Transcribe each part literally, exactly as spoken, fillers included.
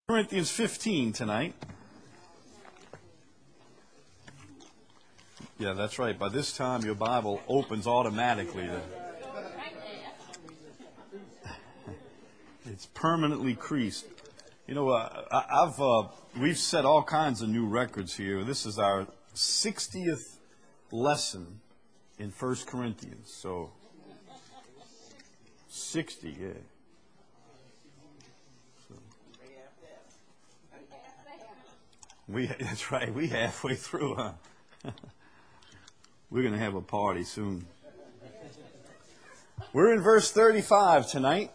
Corinthians fifteen tonight. Yeah, that's right. By this time, your Bible opens automatically. To, it's permanently creased. You know, uh, I, I've uh, we've set all kinds of new records here. This is our sixtieth lesson in First Corinthians. So, sixty, yeah. We, that's right, we halfway through, huh? We're going to have a party soon. We're in verse thirty-five tonight.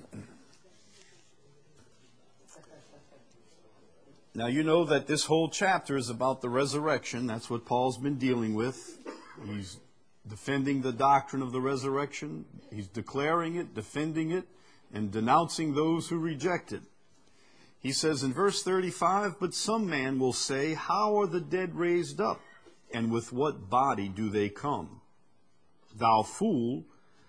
Now, you know that this whole chapter is about the resurrection. That's what Paul's been dealing with. He's defending the doctrine of the resurrection. He's declaring it, defending it, and denouncing those who reject it. He says in verse thirty-five, "But some man will say, how are the dead raised up? And with what body do they come? Thou fool,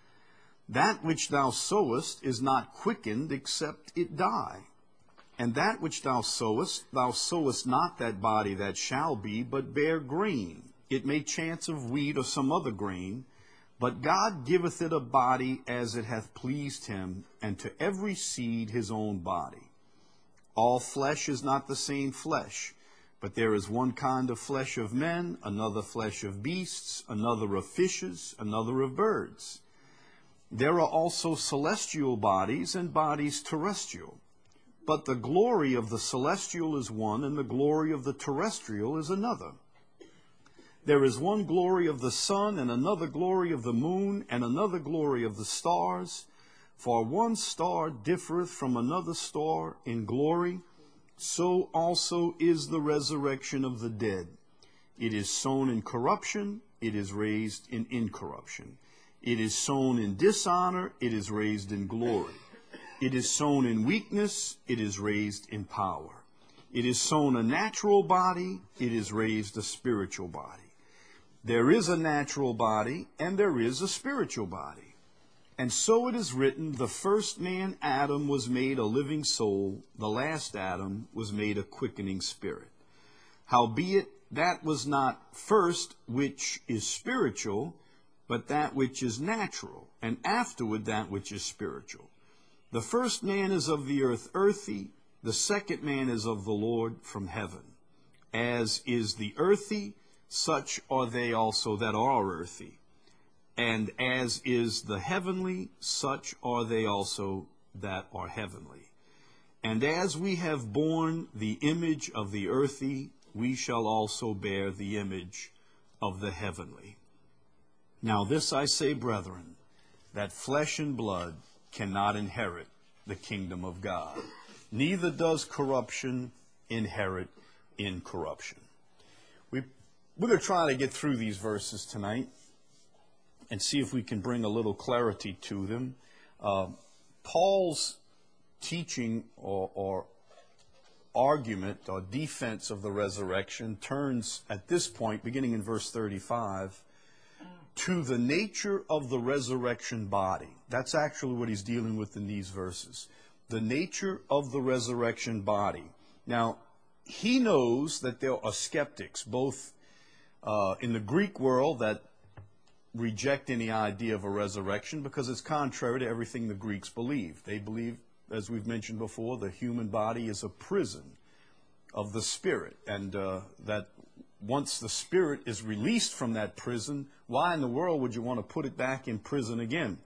that which thou sowest is not quickened except it die. And that which thou sowest, thou sowest not that body that shall be, but bare grain. It may chance of wheat or some other grain. But God giveth it a body as it hath pleased him, and to every seed his own body. All flesh is not the same flesh, but there is one kind of flesh of men, another flesh of beasts, another of fishes, another of birds. There are also celestial bodies and bodies terrestrial. But the glory of the celestial is one, and the glory of the terrestrial is another. There is one glory of the sun, and another glory of the moon, and another glory of the stars. For one star differeth from another star in glory, so also is the resurrection of the dead. It is sown in corruption, it is raised in incorruption. It is sown in dishonor, it is raised in glory. It is sown in weakness, it is raised in power. It is sown a natural body, it is raised a spiritual body. There is a natural body, and there is a spiritual body. And so it is written, the first man, Adam, was made a living soul. The last Adam was made a quickening spirit. Howbeit, that was not first which is spiritual, but that which is natural, and afterward that which is spiritual. The first man is of the earth earthy, the second man is of the Lord from heaven. As is the earthy, such are they also that are earthy. And as is the heavenly, such are they also that are heavenly. And as we have borne the image of the earthy, we shall also bear the image of the heavenly. Now this I say, brethren, that flesh and blood cannot inherit the kingdom of God, neither does corruption inherit incorruption." We, we're going to try to get through these verses tonight and see if we can bring a little clarity to them. Uh, Paul's teaching or, or argument or defense of the resurrection turns at this point, beginning in verse thirty-five, to the nature of the resurrection body. That's actually what he's dealing with in these verses. The nature of the resurrection body. Now, he knows that there are skeptics, both uh, in the Greek world that reject any idea of a resurrection because it's contrary to everything the Greeks believe. They believe, as we've mentioned before, the human body is a prison of the spirit, and uh, that once the spirit is released from that prison, why in the world would you want to put it back in prison again?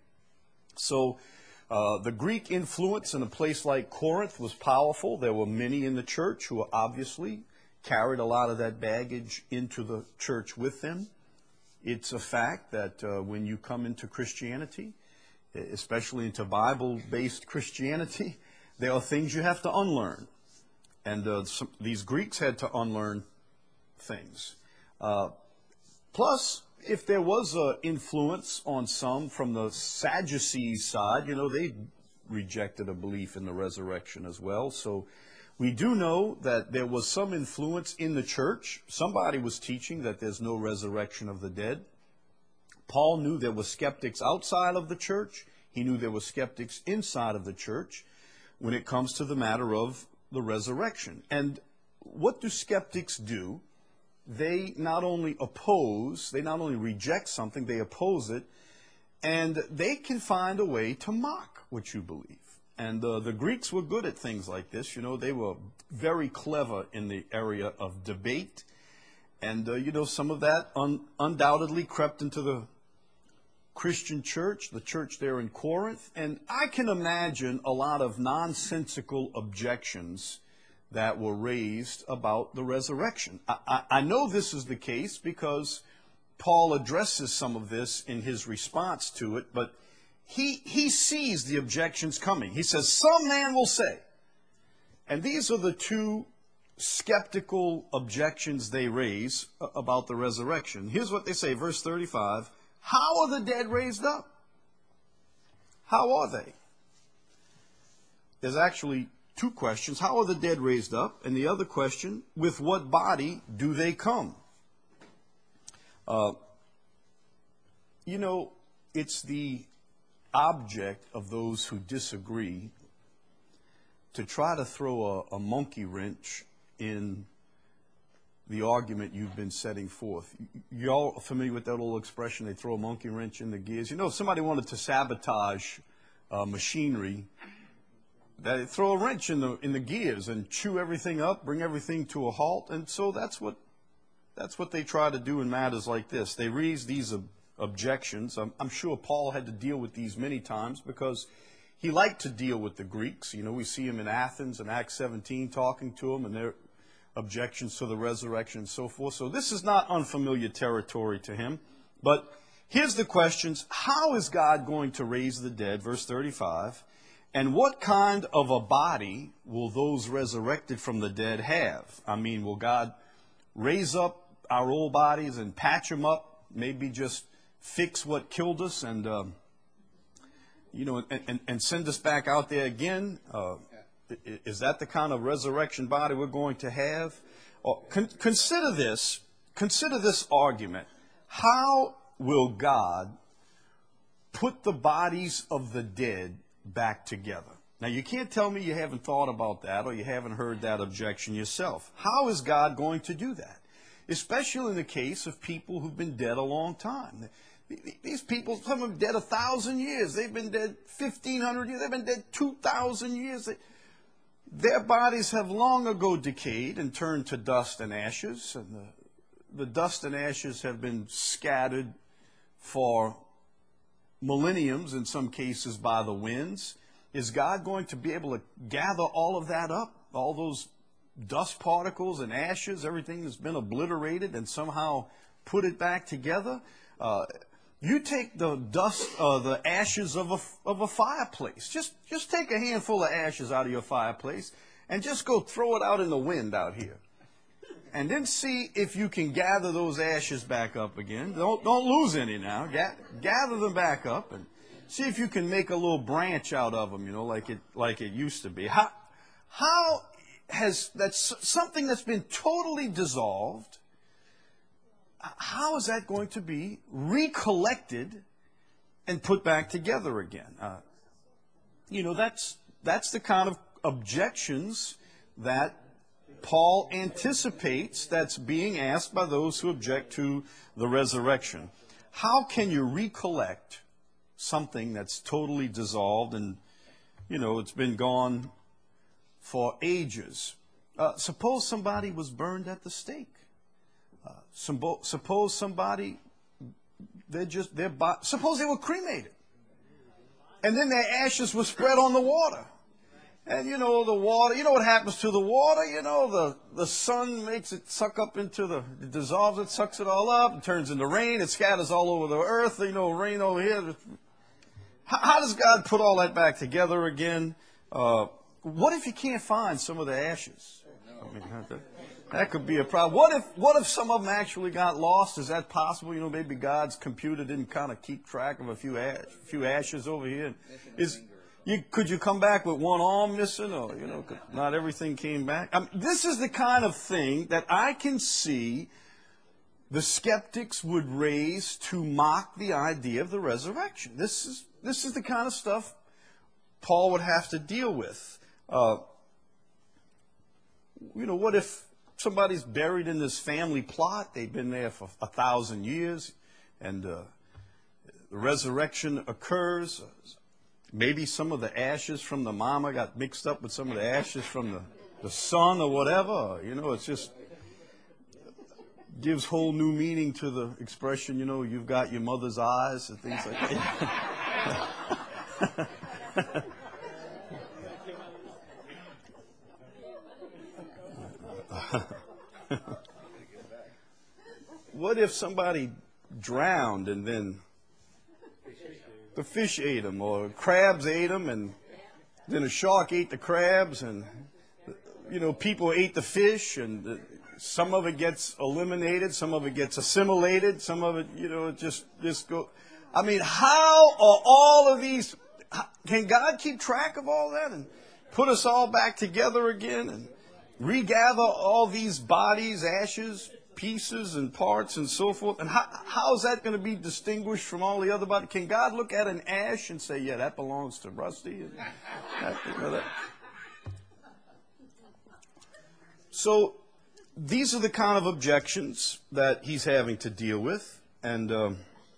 So uh, the Greek influence in a place like Corinth was powerful. There were many in the church who obviously carried a lot of that baggage into the church with them. It's a fact that uh, when you come into Christianity, especially into Bible-based Christianity, there are things you have to unlearn. And uh, some, these Greeks had to unlearn things. Uh, plus, if there was an influence on some from the Sadducees side, you know, they rejected a belief in the resurrection as well. So we do know that there was some influence in the church. Somebody was teaching that there's no resurrection of the dead. Paul knew there were skeptics outside of the church. He knew there were skeptics inside of the church when it comes to the matter of the resurrection. And what do skeptics do? They not only oppose, they not only reject something, they oppose it, and they can find a way to mock what you believe. And uh, the Greeks were good at things like this. You know, they were very clever in the area of debate. And, uh, you know, some of that un- undoubtedly crept into the Christian church, the church there in Corinth. And I can imagine a lot of nonsensical objections that were raised about the resurrection. I, I, I know this is the case because Paul addresses some of this in his response to it, but he, he sees the objections coming. He says, some man will say, and these are the two skeptical objections they raise about the resurrection. Here's what they say, verse thirty-five, how are the dead raised up? How are they? There's actually two questions. How are the dead raised up? And the other question, with what body do they come? Uh, you know, it's the object of those who disagree to try to throw a, a monkey wrench in the argument you've been setting forth. You all familiar with that old expression, they throw a monkey wrench in the gears? You know, if somebody wanted to sabotage uh, machinery, they throw a wrench in the in the gears and chew everything up, bring everything to a halt. And so that's what that's what they try to do in matters like this. They raise these ob- objections. I'm, I'm sure Paul had to deal with these many times because he liked to deal with the Greeks. You know, we see him in Athens in Acts seventeen talking to them and their objections to the resurrection and so forth. So this is not unfamiliar territory to him. But here's the questions. How is God going to raise the dead? Verse thirty-five. And what kind of a body will those resurrected from the dead have? I mean, will God raise up our old bodies and patch them up? Maybe just fix what killed us and, um, you know, and, and, and send us back out there again? Uh, is that the kind of resurrection body we're going to have? Or con- consider this. Consider this argument. How will God put the bodies of the dead back together? Now, you can't tell me you haven't thought about that or you haven't heard that objection yourself. How is God going to do that? Especially in the case of people who've been dead a long time. These people, some of them dead a thousand years. They've been dead fifteen hundred years. They've been dead two thousand years. Their bodies have long ago decayed and turned to dust and ashes. And the, the dust and ashes have been scattered for millenniums, in some cases by the winds. Is God going to be able to gather all of that up, all those dust particles and ashes, everything that's been obliterated, and somehow put it back together? Uh, you take the dust, uh, the ashes of a of a fireplace. Just just take a handful of ashes out of your fireplace and just go throw it out in the wind out here. And then see if you can gather those ashes back up again. Don't don't lose any now. Gather them back up and see if you can make a little branch out of them, you know, like it like it used to be. How how has that's something that's been totally dissolved? How is that going to be recollected and put back together again? Uh, you know, that's that's the kind of objections that Paul anticipates that's being asked by those who object to the resurrection. How can you recollect something that's totally dissolved and, you know, it's been gone for ages? Uh, suppose somebody was burned at the stake. Uh, some, suppose somebody, they just, their body, suppose they were cremated. And then their ashes were spread on the water. And, you know, the water, you know what happens to the water? You know, the, the sun makes it suck up into the, it dissolves it, sucks it all up, it turns into rain, it scatters all over the earth, you know, rain over here. How, how does God put all that back together again? Uh, what if you can't find some of the ashes? I mean, that, that could be a problem. What if, what if some of them actually got lost? Is that possible? You know, maybe God's computer didn't kind of keep track of a few ash, few ashes over here. Is You, could you come back with one arm missing, or, you know, not everything came back? I mean, this is the kind of thing that I can see the skeptics would raise to mock the idea of the resurrection. This is this is the kind of stuff Paul would have to deal with. Uh, you know, what if somebody's buried in this family plot? They've been there for a thousand years, and uh, the resurrection occurs. Maybe some of the ashes from the mama got mixed up with some of the ashes from the, the son or whatever. You know, it's just gives whole new meaning to the expression, you know, you've got your mother's eyes and things like that. What if somebody drowned and then the fish ate them, or crabs ate them, and then a shark ate the crabs, and, you know, people ate the fish, and the, some of it gets eliminated, some of it gets assimilated, some of it, you know, it just, just go. I mean, how are all of these, can God keep track of all that and put us all back together again and regather all these bodies, ashes, pieces and parts and so forth? And how, how is that going to be distinguished from all the other bodies? Can God look at an ash and say, yeah, that belongs to Rusty? And that, you know, that. So these are the kind of objections that he's having to deal with. And um,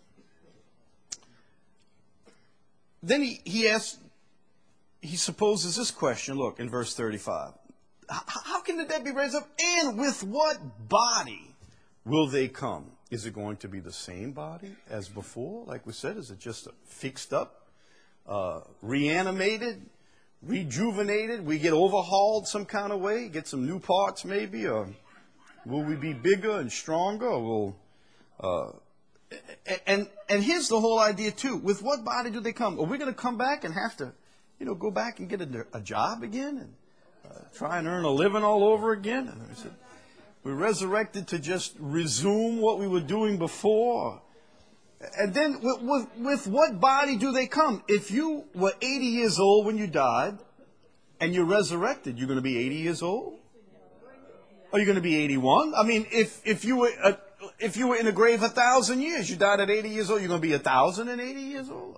then he, he asks, he supposes this question, look, in verse thirty-five. How can the dead be raised up? And with what body will they come? Is it going to be the same body as before? Like we said, is it just fixed up, uh, reanimated, rejuvenated? We get overhauled some kind of way, get some new parts maybe? Or will we be bigger and stronger? Or will, uh, and, and here's the whole idea too. With what body do they come? Are we going to come back and have to, you know, go back and get a, a job again? And Uh, try and earn a living all over again? And I said, we're resurrected to just resume what we were doing before. And then with, with, with what body do they come? If you were eighty years old when you died and you're resurrected, you're going to be eighty years old? Are you going to be eighty-one? I mean, if, if you were uh, if you were in a grave a thousand years, you died at eighty years old, you're going to be a thousand and eighty years old?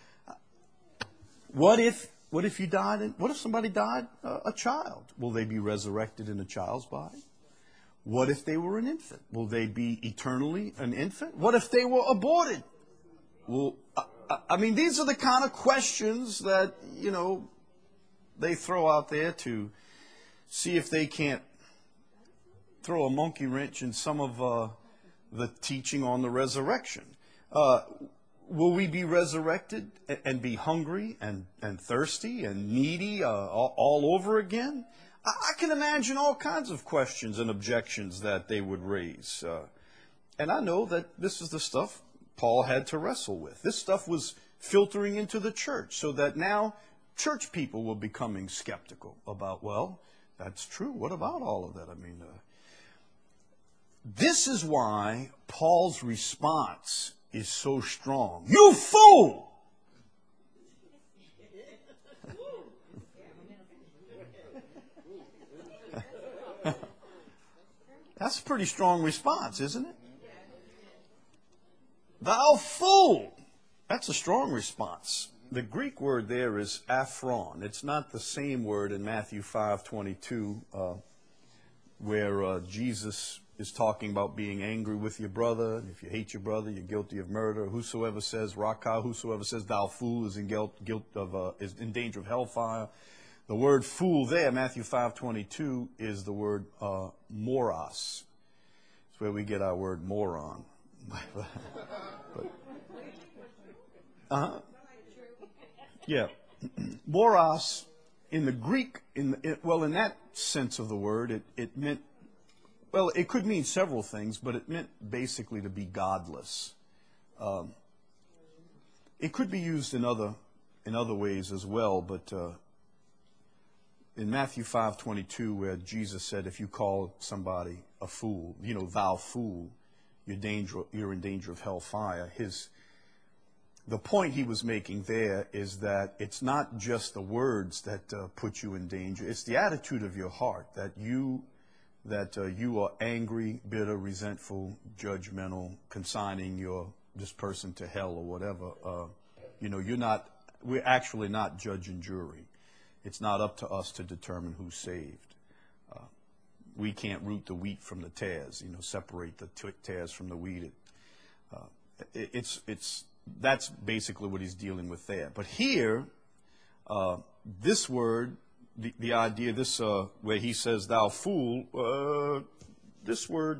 What if What if you died? In, what if somebody died uh, a child? Will they be resurrected in a child's body? What if they were an infant? Will they be eternally an infant? What if they were aborted? Well, I, I mean, these are the kind of questions that, you know, they throw out there to see if they can't throw a monkey wrench in some of uh, the teaching on the resurrection. Uh, Will we be resurrected and be hungry and, and thirsty and needy uh, all, all over again? I, I can imagine all kinds of questions and objections that they would raise. Uh, and I know that this is the stuff Paul had to wrestle with. This stuff was filtering into the church, so that now church people were becoming skeptical about, well, that's true. What about all of that? I mean, uh, this is why Paul's response is so strong. You fool! That's a pretty strong response, isn't it? Thou fool! That's a strong response. The Greek word there is aphron. It's not the same word in Matthew five twenty-two, uh, where uh, Jesus is talking about being angry with your brother. If you hate your brother, you're guilty of murder. Whosoever says rakah, whosoever says thou fool, is in guilt, guilt of uh, is in danger of hellfire. The word fool there, Matthew five twenty-two, is the word uh, moros. It's where we get our word moron. but, uh-huh. Yeah, moros in the Greek, in the, it, well, in that sense of the word, it, it meant. Well, it could mean several things, but it meant basically to be godless. Um, it could be used in other in other ways as well, but uh, in Matthew five twenty-two, where Jesus said, if you call somebody a fool, you know, thou fool, you're, danger, you're in danger of hellfire. His, the point he was making there is that it's not just the words that uh, put you in danger. It's the attitude of your heart, that you... that uh, you are angry, bitter, resentful, judgmental, consigning your this person to hell or whatever. Uh, you know, you're not. We're actually not judge and jury. It's not up to us to determine who's saved. Uh, we can't root the wheat from the tares, you know, separate the t- tares from the wheat. It, uh, it, it's, it's, that's basically what he's dealing with there. But here, uh, this word, the, the idea, this, uh, where he says, thou fool, uh, this word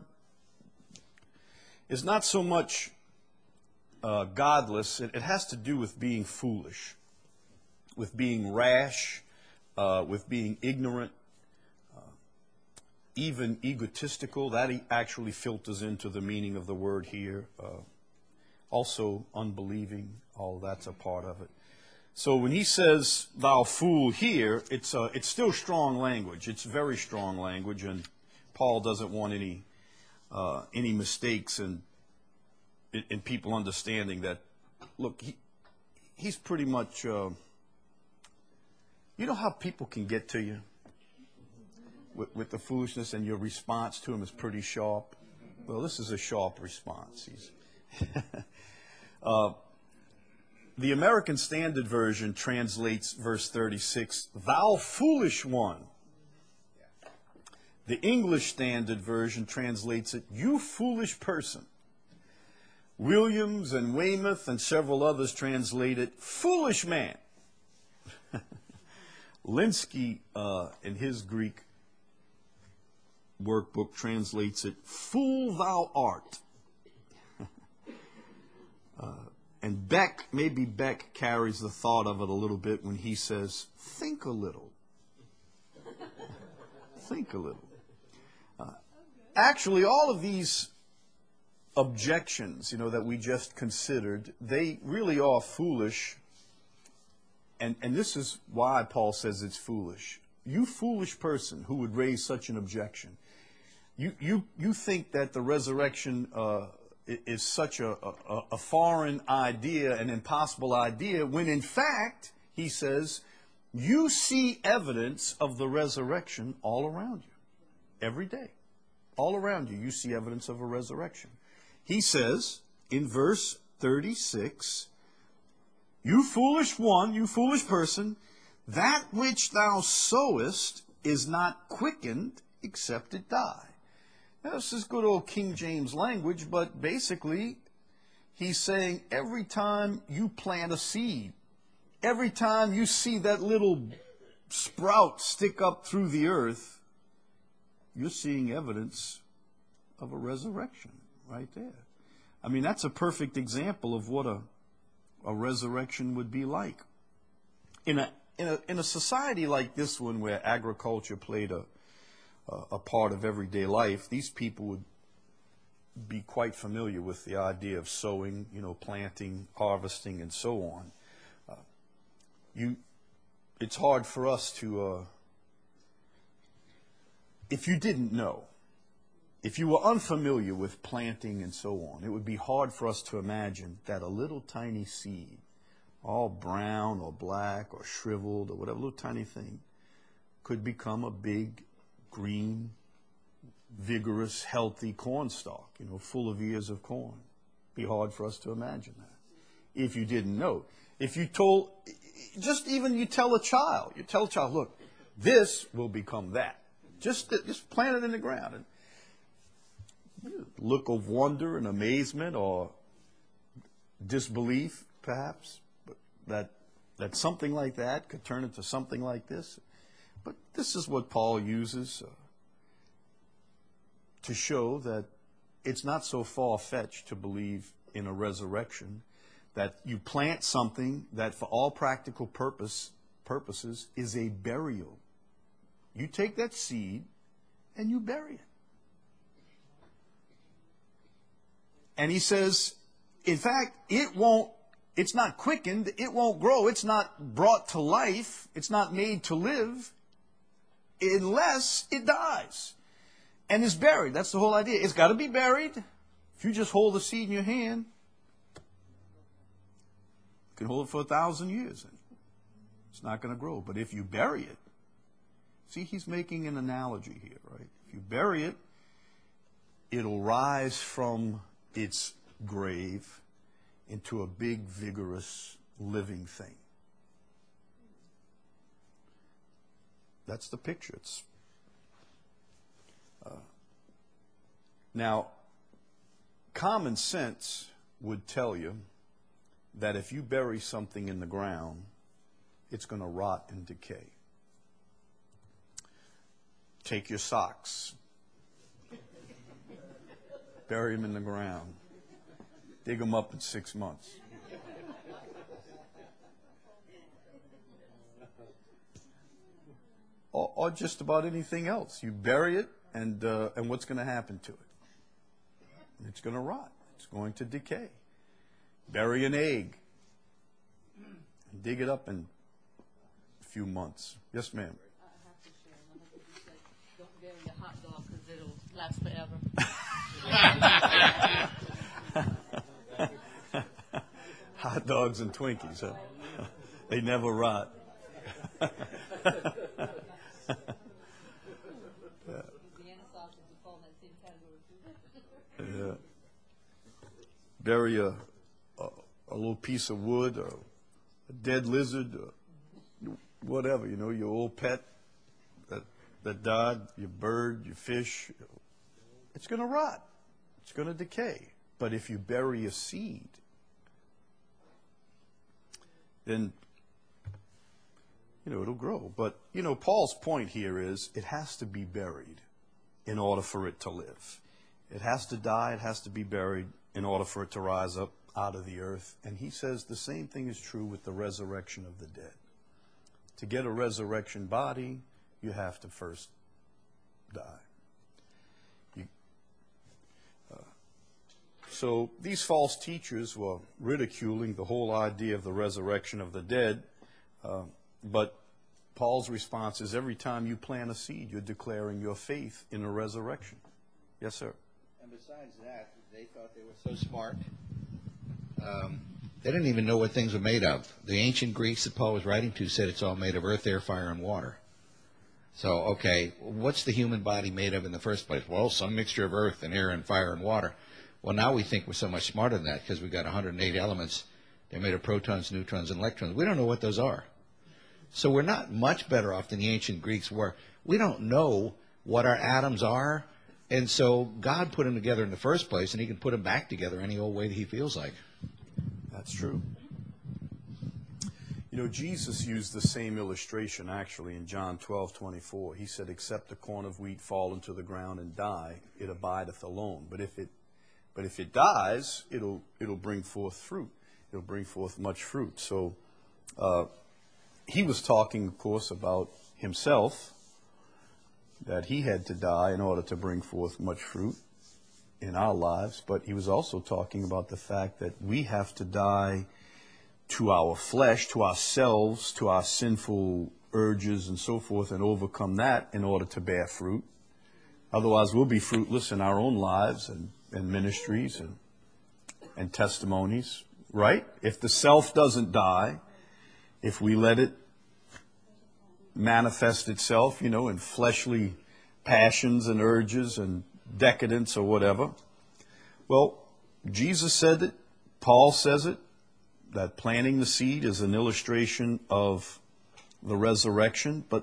is not so much uh, godless. It, it has to do with being foolish, with being rash, uh, with being ignorant, uh, even egotistical. That actually filters into the meaning of the word here. Uh, also unbelieving, all that's a part of it. So when he says, thou fool here, it's, uh, it's still strong language. It's very strong language, and Paul doesn't want any uh, any mistakes in, in, in people understanding that, look, he, he's pretty much, uh, you know how people can get to you with, with the foolishness, and your response to him is pretty sharp? Well, this is a sharp response. He's uh, the American Standard Version translates verse thirty-six, thou foolish one. The English Standard Version translates it, you foolish person. Williams and Weymouth and several others translate it, foolish man. Linsky, uh, in his Greek workbook, translates it, fool thou art. uh, and Beck, maybe Beck carries the thought of it a little bit when he says, think a little. Think a little. Uh, actually, all of these objections, you know, that we just considered, they really are foolish. And, and this is why Paul says it's foolish. You foolish person who would raise such an objection. You, you, you think that the resurrection uh, is such a, a, a foreign idea, an impossible idea, when in fact, he says, you see evidence of the resurrection all around you. Every day. All around you, you see evidence of a resurrection. He says in verse thirty-six, you foolish one, you foolish person, that which thou sowest is not quickened except it die. Now, this is good old King James language, but basically he's saying every time you plant a seed, every time you see that little sprout stick up through the earth, you're seeing evidence of a resurrection right there. I mean, that's a perfect example of what a, a resurrection would be like. In a, in a, in a society like this one, where agriculture played a, a, a part of everyday life, these people would be quite familiar with the idea of sowing, you know, planting, harvesting, and so on. Uh, you, it's hard for us to... Uh, If you didn't know, if you were unfamiliar with planting and so on, it would be hard for us to imagine that a little tiny seed, all brown or black or shriveled or whatever, little tiny thing, could become a big, green, vigorous, healthy cornstalk, you know, full of ears of corn. It'd be hard for us to imagine that if you didn't know. If you told, just even you tell a child, you tell a child, look, this will become that. Just, just plant it in the ground. And look of wonder and amazement or disbelief, perhaps, but that, that something like that could turn into something like this. But this is what Paul uses uh, to show that it's not so far-fetched to believe in a resurrection, that you plant something that for all practical purpose, purposes is a burial. You take that seed and you bury it. And he says, in fact, it won't, it's not quickened, it won't grow, it's not brought to life, it's not made to live unless it dies and is buried. That's the whole idea. It's got to be buried. If you just hold the seed in your hand, you can hold it for a thousand years. It's not going to grow. But if you bury it, see, he's making an analogy here, right? If you bury it, it'll rise from its grave into a big, vigorous, living thing. That's the picture. It's Now, common sense would tell you that if you bury something in the ground, it's going to rot and decay. Take your socks, bury them in the ground, dig them up in six months. Or, or just about anything else. You bury it, and uh, and what's going to happen to it? It's going to rot. It's going to decay. Bury an egg. And dig it up in a few months. Yes, ma'am. I have to share. My husband used to say, don't bury a hot dog because it'll last forever. Hot dogs and Twinkies, huh? They never rot. Yeah. Bury a, a, a little piece of wood or a dead lizard or whatever, you know, your old pet that, that died, your bird, your fish. It's going to rot. It's going to decay. But if you bury a seed, then, you know, it'll grow. But, you know, Paul's point here is it has to be buried in order for it to live. It has to die, it has to be buried in order for it to rise up out of the earth. And he says the same thing is true with the resurrection of the dead. To get a resurrection body, you have to first die. You, uh, so these false teachers were ridiculing the whole idea of the resurrection of the dead. Uh, but Paul's response is every time you plant a seed, you're declaring your faith in a resurrection. Yes, sir. And besides that, they thought they were so smart. Um, they didn't even know what things were made of. The ancient Greeks that Paul was writing to said it's all made of earth, air, fire, and water. So, okay, what's the human body made of in the first place? Well, some mixture of earth and air and fire and water. Well, now we think we're so much smarter than that because we've got one hundred eight elements. They're made of protons, neutrons, and electrons. We don't know what those are. So we're not much better off than the ancient Greeks were. We don't know what our atoms are. And so God put them together in the first place, and he can put them back together any old way that he feels like. That's true. You know, Jesus used the same illustration, actually, in John twelve twenty-four. He said, except a corn of wheat fall into the ground and die, it abideth alone. But if it, but if it dies, it'll, it'll bring forth fruit. It'll bring forth much fruit. So uh, he was talking, of course, about himself, that he had to die in order to bring forth much fruit in our lives, but he was also talking about the fact that we have to die to our flesh, to ourselves, to our sinful urges and so forth, and overcome that in order to bear fruit. Otherwise, we'll be fruitless in our own lives and, and ministries and, and testimonies, right? If the self doesn't die, if we let it manifest itself, you know, in fleshly passions and urges and decadence or whatever. Well, Jesus said it, Paul says it, that planting the seed is an illustration of the resurrection. But,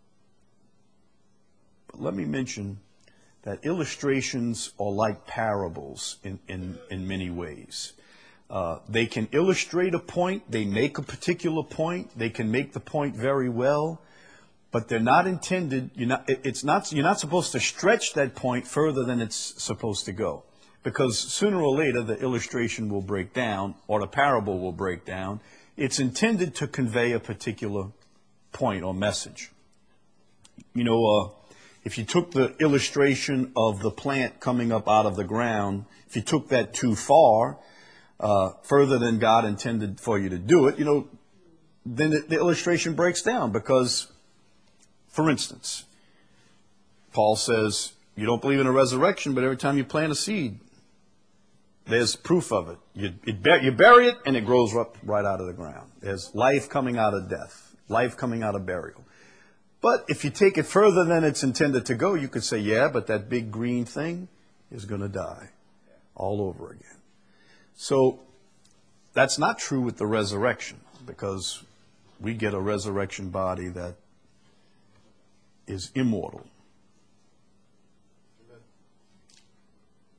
but let me mention that illustrations are like parables in, in, in many ways. Uh, they can illustrate a point, they make a particular point, they can make the point very well, but they're not intended, you're not, it's not, you're not supposed to stretch that point further than it's supposed to go. Because sooner or later the illustration will break down or the parable will break down. It's intended to convey a particular point or message. You know, uh, if you took the illustration of the plant coming up out of the ground, if you took that too far, uh, further than God intended for you to do it, you know, then the, the illustration breaks down because, for instance, Paul says, you don't believe in a resurrection, but every time you plant a seed, there's proof of it. You, it, you bury it, and it grows up right out of the ground. There's life coming out of death, life coming out of burial. But if you take it further than it's intended to go, you could say, yeah, but that big green thing is going to die all over again. So that's not true with the resurrection, because we get a resurrection body that is immortal.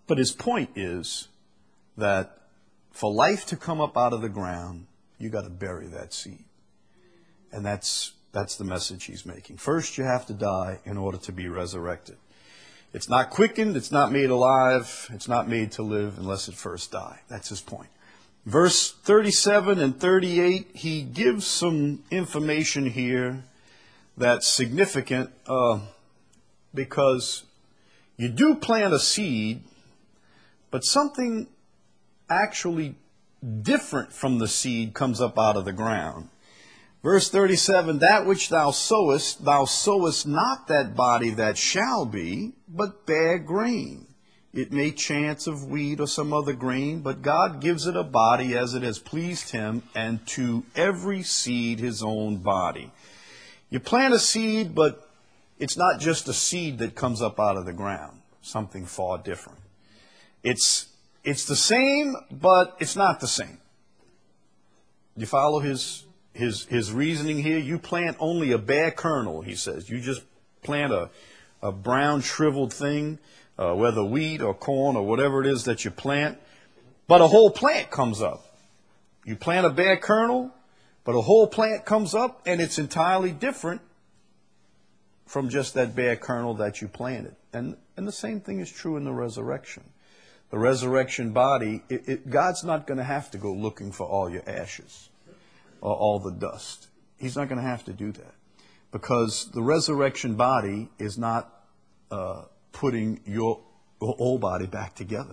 But his point is that for life to come up out of the ground, you got to bury that seed. And that's that's the message he's making. First, you have to die in order to be resurrected. It's not quickened, it's not made alive, it's not made to live unless it first die. That's his point. Verse thirty-seven and thirty-eight, he gives some information here that's significant uh, because you do plant a seed, but something actually different from the seed comes up out of the ground. Verse thirty-seven, that which thou sowest, thou sowest not that body that shall be, but bare grain. It may chance of wheat or some other grain, but God gives it a body as it has pleased him, and to every seed his own body. You plant a seed, but it's not just a seed that comes up out of the ground. Something far different. It's, it's the same, but it's not the same. You follow his... His his reasoning here? You plant only a bare kernel, he says. You just plant a, a brown shriveled thing, uh, whether wheat or corn or whatever it is that you plant, but a whole plant comes up. You plant a bare kernel, but a whole plant comes up, and it's entirely different from just that bare kernel that you planted. And, and the same thing is true in the resurrection. The resurrection body, it, it, God's not going to have to go looking for all your ashes or all the dust. He's not going to have to do that, because the resurrection body is not uh, putting your, your old body back together.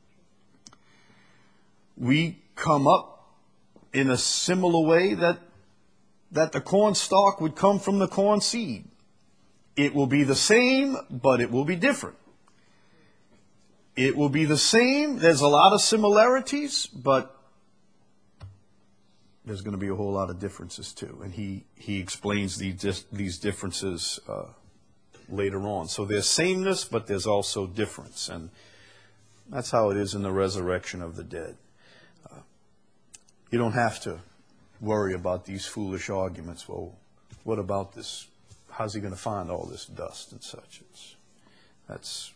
We come up in a similar way that that the corn stalk would come from the corn seed. It will be the same, but it will be different. It will be the same. There's a lot of similarities, but there's going to be a whole lot of differences too. And he, he explains these, these differences uh, later on. So there's sameness, but there's also difference. And that's how it is in the resurrection of the dead. Uh, you don't have to worry about these foolish arguments. Well, what about this? How's he going to find all this dust and such? It's, that's...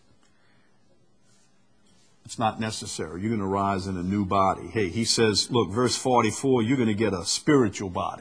It's not necessary. You're going to rise in a new body. Hey, he says, look, verse forty-four, you're going to get a spiritual body.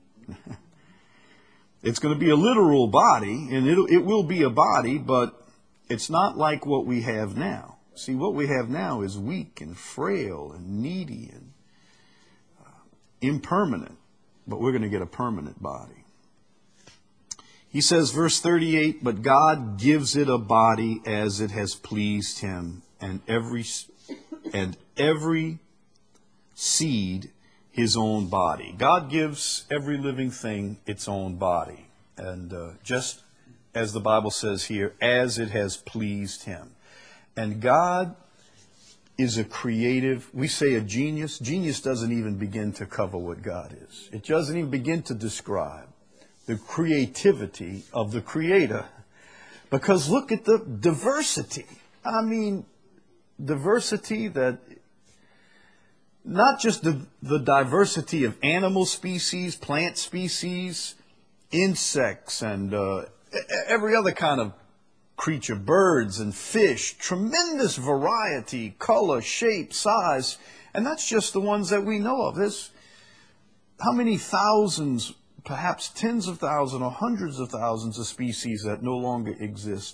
It's going to be a literal body, and it'll, it will be a body, but it's not like what we have now. See, what we have now is weak and frail and needy and uh, impermanent, but we're going to get a permanent body. He says, verse thirty-eight, but God gives it a body as it has pleased him, and every and every seed his own body. God gives every living thing its own body. And uh, just as the Bible says here, as it has pleased him. And God is a creative, we say a genius. Genius doesn't even begin to cover what God is. It doesn't even begin to describe the creativity of the Creator. Because look at the diversity. I mean, diversity that, not just the, the diversity of animal species, plant species, insects, and uh, every other kind of creature, birds and fish, tremendous variety, color, shape, size, and that's just the ones that we know of. There's how many thousands, perhaps tens of thousands or hundreds of thousands of species that no longer exist.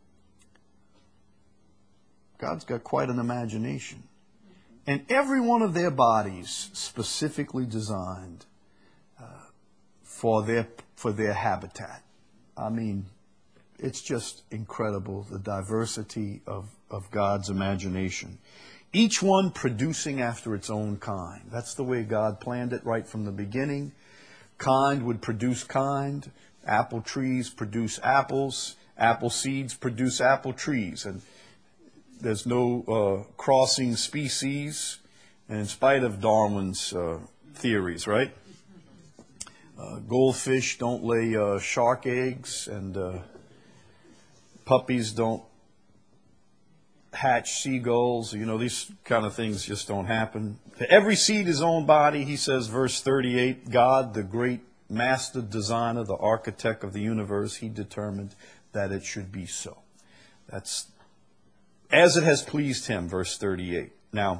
God's got quite an imagination. And every one of their bodies specifically designed uh, for their for their habitat. I mean, it's just incredible, the diversity of, of God's imagination. Each one producing after its own kind. That's the way God planned it right from the beginning. Kind would produce kind. Apple trees produce apples. Apple seeds produce apple trees. And there's no uh, crossing species, and in spite of Darwin's uh, theories, right? Uh, goldfish don't lay uh, shark eggs, and uh, puppies don't hatch seagulls. You know, these kind of things just don't happen. To every seed his own body, he says, verse thirty-eight, God, the great master designer, the architect of the universe, he determined that it should be so. That's as it has pleased him, verse thirty-eight. Now,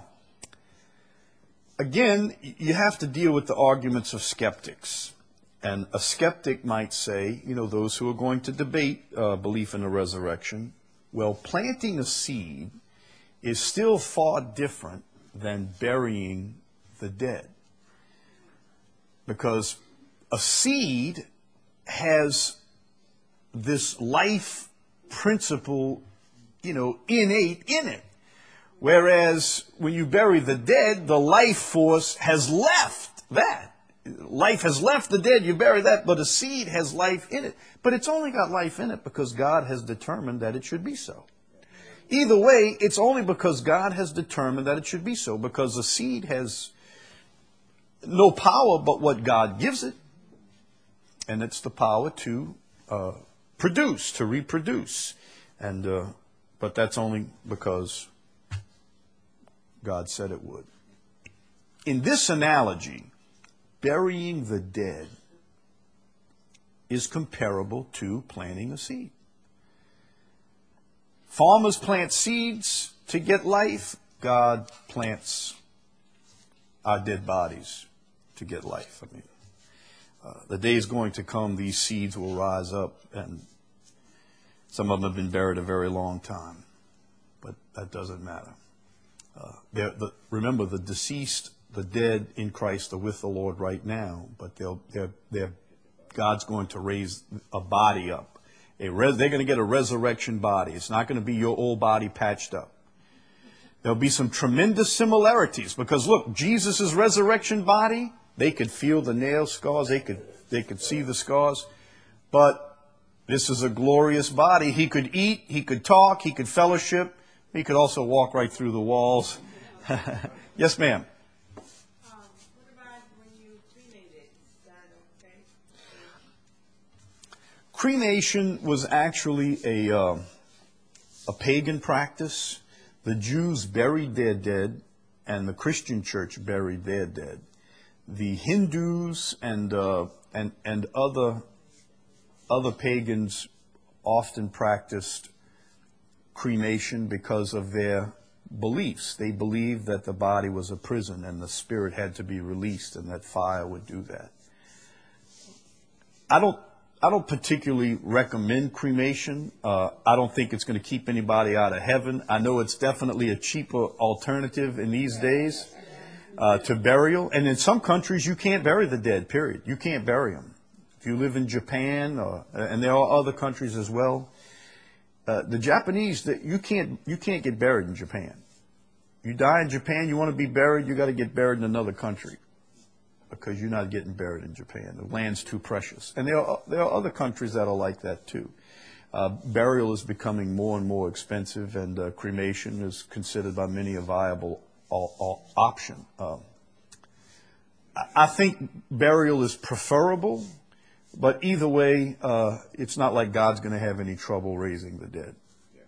again, you have to deal with the arguments of skeptics. And a skeptic might say, you know, those who are going to debate uh, belief in the resurrection, well, planting a seed is still far different than burying the dead. Because a seed has this life principle, you know, innate in it. Whereas when you bury the dead, the life force has left that. Life has left the dead, you bury that, but a seed has life in it. But it's only got life in it because God has determined that it should be so. Either way, it's only because God has determined that it should be so, because the seed has no power but what God gives it, and it's the power to uh, produce, to reproduce. And uh, but that's only because God said it would. In this analogy, burying the dead is comparable to planting a seed. Farmers plant seeds to get life. God plants our dead bodies to get life. I mean, uh, the day is going to come, these seeds will rise up, and some of them have been buried a very long time, but that doesn't matter. Uh, they're, the, remember, the deceased, the dead in Christ are with the Lord right now, but they'll, they're, they're, God's going to raise a body up. A res, they're going to get a resurrection body. It's not going to be your old body patched up. There'll be some tremendous similarities because, look, Jesus' resurrection body, they could feel the nail scars. They could, they could see the scars. But this is a glorious body. He could eat. He could talk. He could fellowship. He could also walk right through the walls. Yes, ma'am. Um, what about when you cremate it? Is that okay? Cremation was actually a, uh, a pagan practice. The Jews buried their dead, and the Christian church buried their dead. The Hindus and uh, and and other other pagans often practiced cremation because of their beliefs. They believed that the body was a prison and the spirit had to be released, and that fire would do that. I don't. I don't particularly recommend cremation. Uh, I don't think it's going to keep anybody out of heaven. I know it's definitely a cheaper alternative in these days uh, to burial. And in some countries, you can't bury the dead, period. You can't bury them. If you live in Japan, or, and there are other countries as well, uh, the Japanese, that you can't you can't get buried in Japan. You die in Japan, you want to be buried, you got to get buried in another country, because you're not getting buried in Japan. The land's too precious. And there are, there are other countries that are like that too. Uh, burial is becoming more and more expensive, and uh, cremation is considered by many a viable all, all option. Um, I, I think burial is preferable, but either way, uh, it's not like God's going to have any trouble raising the dead. Yeah.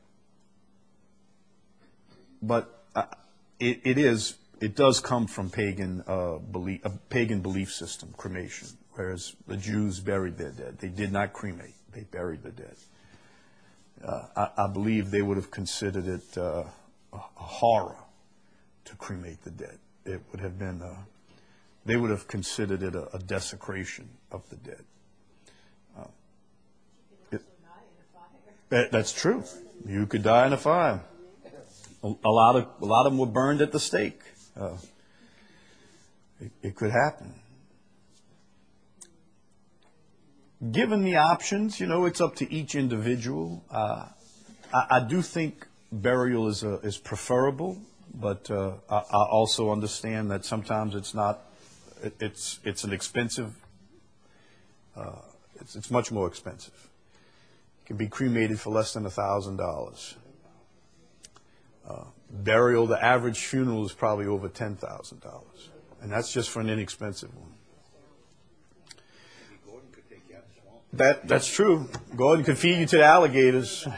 But uh, it, it is... It does come from pagan uh, belief, a pagan belief system, cremation, whereas the Jews buried their dead. They did not cremate; they buried the dead. Uh, I, I believe they would have considered it uh, a horror to cremate the dead. It would have been. Uh, they would have considered it a, a desecration of the dead. Uh, it, that, that's true. You could die in a fire. A, a lot of a lot of them were burned at the stake. Uh, it, it could happen. Given the options, you know, it's up to each individual. Uh, I, I do think burial is a, is preferable, but uh, I, I also understand that sometimes it's not. It, it's it's an expensive. Uh, it's it's much more expensive. It can be cremated for less than a thousand dollars. Burial, the average funeral is probably over ten thousand dollars. And that's just for an inexpensive one. That, that's true. Gordon could feed you to the alligators.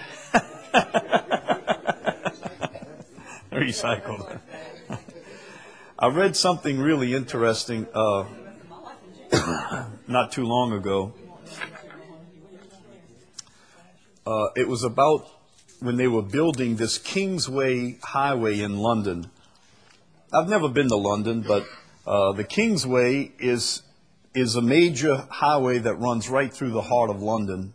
Recycled. I read something really interesting uh, not too long ago. Uh, it was about when they were building this Kingsway Highway in London. I've never been to London, but uh, the Kingsway is is a major highway that runs right through the heart of London.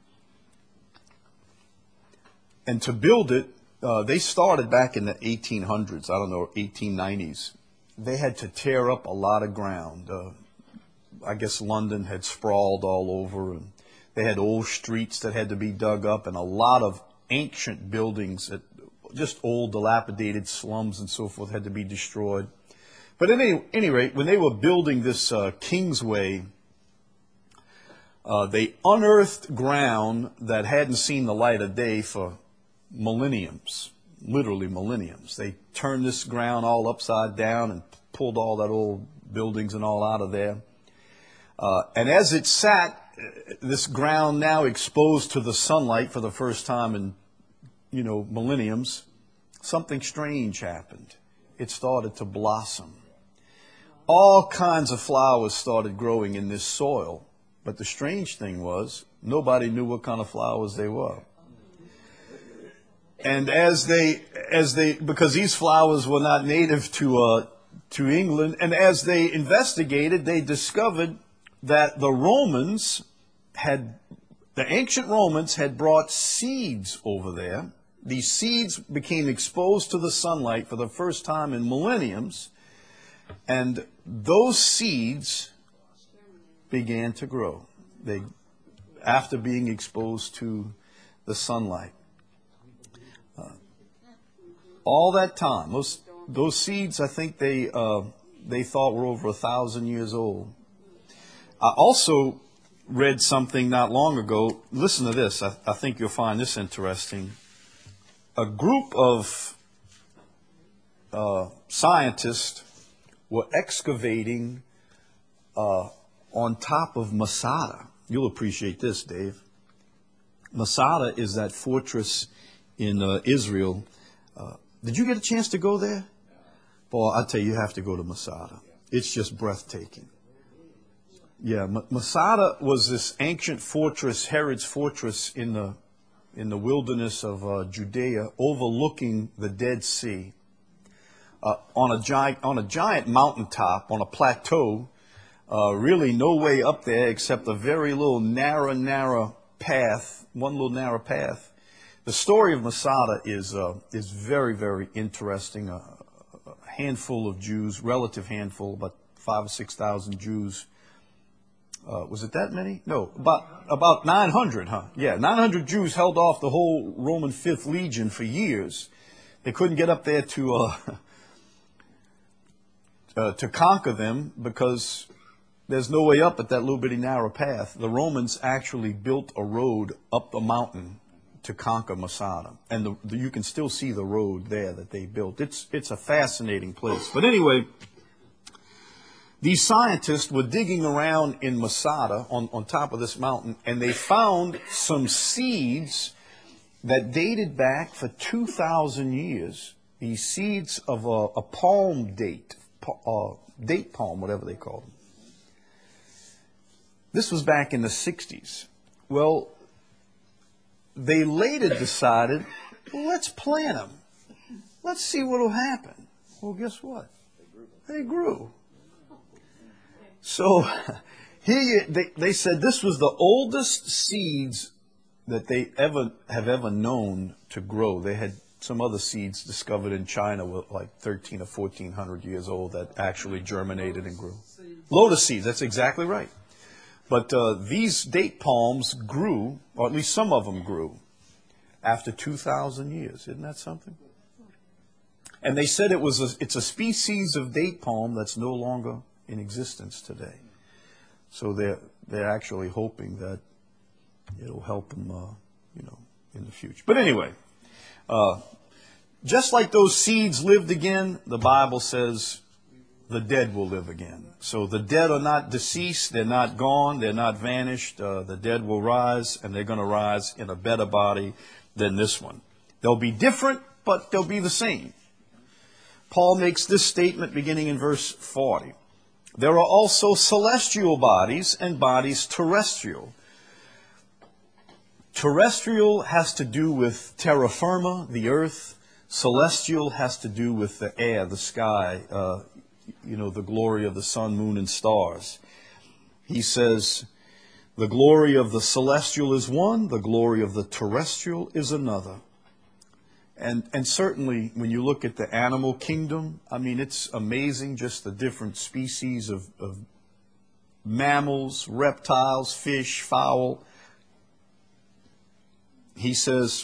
And to build it, uh, they started back in the eighteen hundreds, I don't know, eighteen nineties. They had to tear up a lot of ground. Uh, I guess London had sprawled all over, and they had old streets that had to be dug up, and a lot of ancient buildings, that, just old dilapidated slums and so forth, had to be destroyed. But at any, any rate, when they were building this uh, Kingsway, uh, they unearthed ground that hadn't seen the light of day for millenniums, literally millenniums. They turned this ground all upside down and pulled all that old buildings and all out of there. Uh, and as it sat, this ground now exposed to the sunlight for the first time in, you know, millenniums, something strange happened. It started to blossom. All kinds of flowers started growing in this soil. But the strange thing was, nobody knew what kind of flowers they were. And as they, as they, because these flowers were not native to, uh, to England, and as they investigated, they discovered that the Romans had, the ancient Romans had brought seeds over there. These seeds became exposed to the sunlight for the first time in millenniums, and those seeds began to grow. They, after being exposed to the sunlight. Uh, all that time, those those seeds, I think they uh, they thought were over a thousand years old. I also read something not long ago. Listen to this. I, I think you'll find this interesting. A group of uh, scientists were excavating uh, on top of Masada. You'll appreciate this, Dave. Masada is that fortress in uh, Israel. Uh, did you get a chance to go there? Boy, I tell you, you have to go to Masada. It's just breathtaking. Yeah, M- Masada was this ancient fortress, Herod's fortress in the in the wilderness of uh, Judea, overlooking the Dead Sea, uh, on a giant on a giant mountaintop, on a plateau. Uh, really, no way up there except a very little narrow, narrow path, one little narrow path. The story of Masada is uh, is very, very interesting. Uh, a handful of Jews, relative handful, about five or six thousand Jews. Uh, was it that many? No, about about nine hundred, huh? Yeah, nine hundred Jews held off the whole Roman Fifth Legion for years. They couldn't get up there to uh, uh, to conquer them because there's no way up at that little bitty narrow path. The Romans actually built a road up the mountain to conquer Masada, and the, the, you can still see the road there that they built. It's it's a fascinating place. But anyway, these scientists were digging around in Masada on, on top of this mountain, and they found some seeds that dated back for two thousand years. These seeds of a, a palm date, uh, date palm, whatever they call them. This was back in the sixties. Well, they later decided, well, let's plant them. Let's see what will happen. Well, guess what? They grew. So here you, they, they said this was the oldest seeds that they ever have ever known to grow. They had some other seeds discovered in China were like thirteen or fourteen hundred years old that actually germinated and grew. Lotus seeds, that's exactly right. But uh, these date palms grew, or at least some of them grew, after two thousand years. Isn't that something? And they said it was a, it's a species of date palm that's no longer in existence today. So they're they're actually hoping that it'll help them, uh, you know, in the future. But anyway, uh, just like those seeds lived again, the Bible says the dead will live again. So the dead are not deceased, they're not gone, they're not vanished. Uh, the dead will rise, and they're going to rise in a better body than this one. They'll be different, but they'll be the same. Paul makes this statement beginning in verse forty. There are also celestial bodies and bodies terrestrial. Terrestrial has to do with terra firma, the earth. Celestial has to do with the air, the sky, uh, you know, the glory of the sun, moon, and stars. He says, the glory of the celestial is one, the glory of the terrestrial is another. And and certainly when you look at the animal kingdom, I mean, it's amazing just the different species of, of mammals, reptiles, fish, fowl. He says,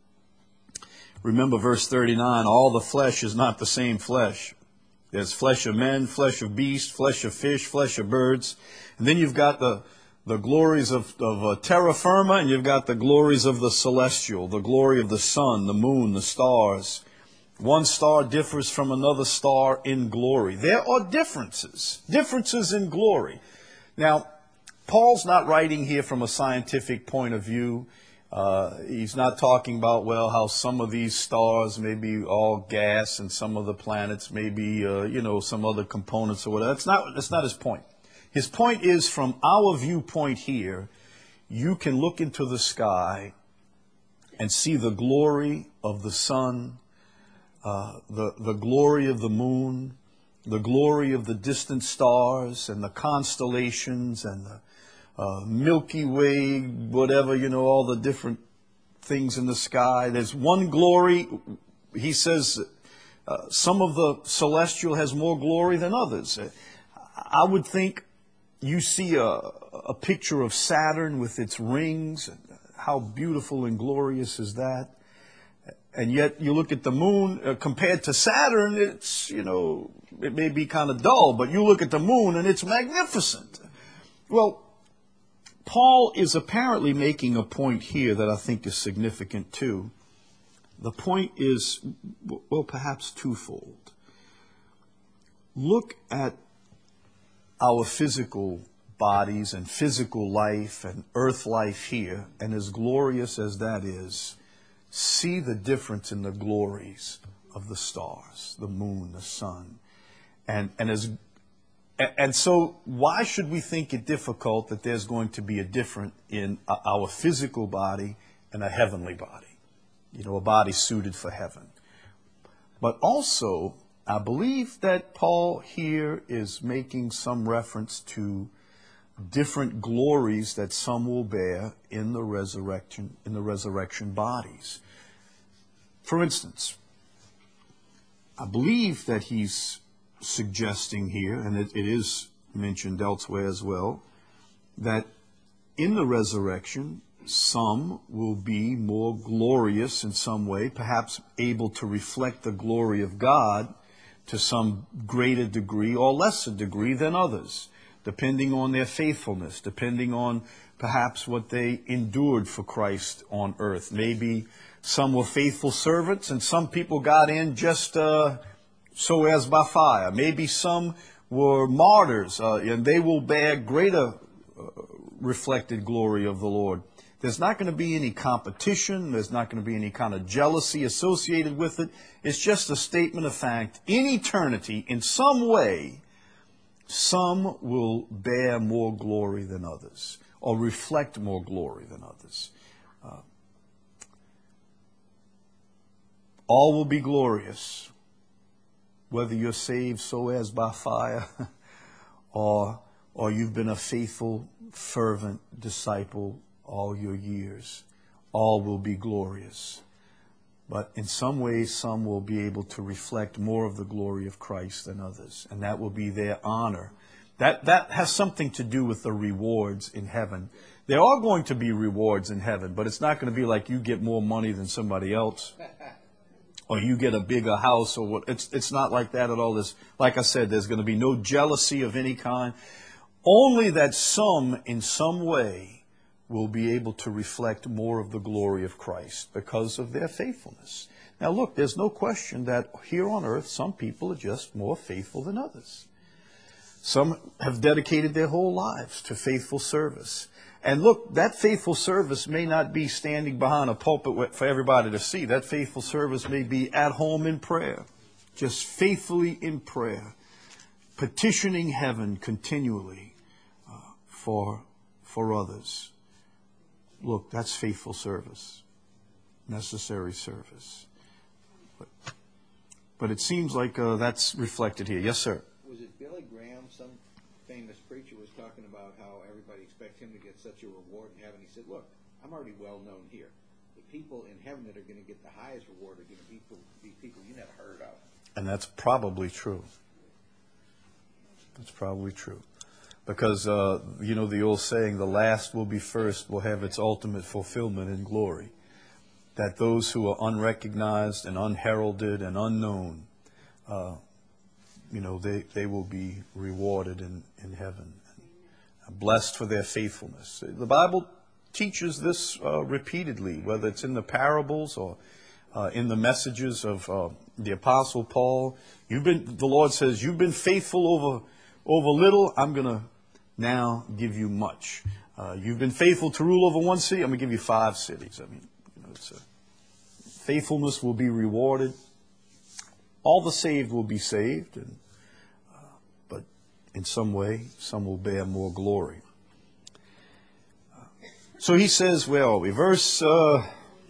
remember verse thirty-nine, all the flesh is not the same flesh. There's flesh of men, flesh of beasts, flesh of fish, flesh of birds. And then you've got the the glories of, of uh, terra firma, and you've got the glories of the celestial, the glory of the sun, the moon, the stars. One star differs from another star in glory. There are differences, differences in glory. Now, Paul's not writing here from a scientific point of view. Uh, he's not talking about, well, how some of these stars may be all gas and some of the planets may be, uh, you know, some other components or whatever. That's not, that's not his point. His point is, from our viewpoint here, you can look into the sky and see the glory of the sun, uh, the, the glory of the moon, the glory of the distant stars and the constellations and the uh, Milky Way, whatever, you know, all the different things in the sky. There's one glory. He says uh, some of the celestial has more glory than others. I would think you see a, a picture of Saturn with its rings. How beautiful and glorious is that? And yet you look at the moon, uh, compared to Saturn, it's, you know, it may be kind of dull, but you look at the moon and it's magnificent. Well, Paul is apparently making a point here that I think is significant too. The point is, well, perhaps twofold. Look at our physical bodies and physical life and earth life here, and as glorious as that is, see the difference in the glories of the stars, the moon, the sun. And and as and so why should we think it difficult that there's going to be a difference in our physical body and a heavenly body? You know, a body suited for heaven. But also, I believe that Paul here is making some reference to different glories that some will bear in the resurrection, in the resurrection bodies. For instance, I believe that he's suggesting here, and it, it is mentioned elsewhere as well, that in the resurrection, some will be more glorious in some way, perhaps able to reflect the glory of God to some greater degree or lesser degree than others, depending on their faithfulness, depending on perhaps what they endured for Christ on earth. Maybe some were faithful servants and some people got in just uh, so as by fire. Maybe some were martyrs uh, and they will bear greater uh, reflected glory of the Lord. There's not going to be any competition. There's not going to be any kind of jealousy associated with it. It's just a statement of fact. In eternity, in some way, some will bear more glory than others or reflect more glory than others. Uh, all will be glorious, whether you're saved so as by fire or, or you've been a faithful, fervent disciple all your years. All will be glorious. But in some ways, some will be able to reflect more of the glory of Christ than others, and that will be their honor. That, that has something to do with the rewards in heaven. There are going to be rewards in heaven, but it's not going to be like you get more money than somebody else, or you get a bigger house, or what. It's, it's not like that at all. There's, like I said, there's going to be no jealousy of any kind. Only that some, in some way, will be able to reflect more of the glory of Christ because of their faithfulness. Now look, there's no question that here on earth, some people are just more faithful than others. Some have dedicated their whole lives to faithful service. And look, that faithful service may not be standing behind a pulpit for everybody to see. That faithful service may be at home in prayer, just faithfully in prayer, petitioning heaven continually uh, for, for others. look, that's faithful service, necessary service. But, but it seems like uh, that's reflected here. Yes, sir. Was it Billy Graham, some famous preacher, was talking about how everybody expects him to get such a reward in heaven? He said, look, I'm already well known here. The people in heaven that are going to get the highest reward are going to be people, be people you never heard of. And that's probably true. That's probably true. Because, uh, you know, the old saying, the last will be first, will have its ultimate fulfillment in glory. That those who are unrecognized and unheralded and unknown, uh, you know, they, they will be rewarded in, in heaven. And blessed for their faithfulness. The Bible teaches this uh, repeatedly, whether it's in the parables or uh, in the messages of uh, the Apostle Paul. You've been, the Lord says, you've been faithful over, over little, I'm going to now give you much. Uh, you've been faithful to rule over one city, I'm going to give you five cities. I mean, you know, it's a, faithfulness will be rewarded. All the saved will be saved, and, uh, but in some way, some will bear more glory. Uh, so he says, where are we? Verse, uh,